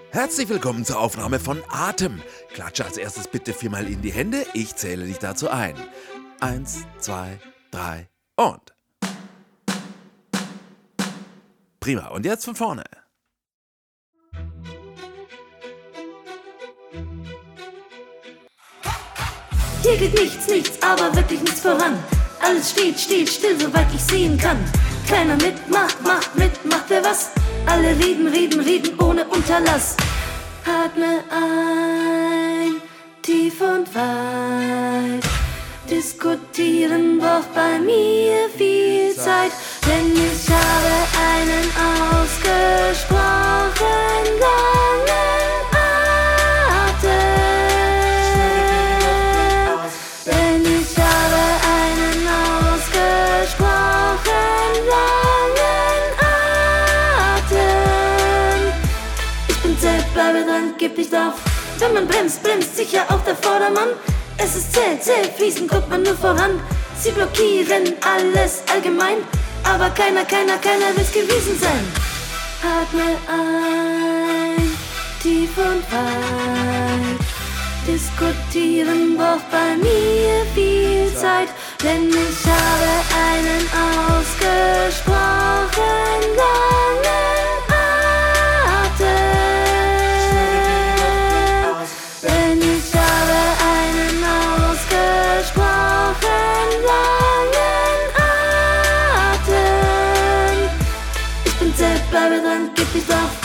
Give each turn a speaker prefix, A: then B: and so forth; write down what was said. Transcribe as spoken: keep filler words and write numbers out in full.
A: Herzlich willkommen zur Aufnahme von Atem. Klatsche als erstes bitte viermal in die Hände. Ich zähle dich dazu ein. Eins, zwei, drei und. Prima. Und jetzt von vorne.
B: Hier geht nichts, nichts, aber wirklich nichts voran. Alles steht, steht still, soweit ich sehen kann. Keiner mitmacht, macht mit, macht wer was. Alle reden, reden, reden ohne Unterlass. Atme ein, tief und weit. Diskutieren braucht bei mir viel Zeit, denn ich habe einen ausgesprochen langen Atem. Denn ich habe einen ausgesprochen langen Atem. Ich bin zäh, bleibe dran, gib nicht auf. Wenn man bremst, bremst sicher auch der Vordermann. Es ist zäh, zäh, fließen, guckt man nur voran. Sie blockieren alles allgemein, aber keiner, keiner, keiner will's gewesen sein. Atme ein, tief und weit. Diskutieren braucht bei mir viel Zeit, denn ich habe einen ausgesprochen langen Atem. Denn ich habe einen ausgesprochen langen Atem. Ich bin zäh, bleibe dran, gib nicht auf.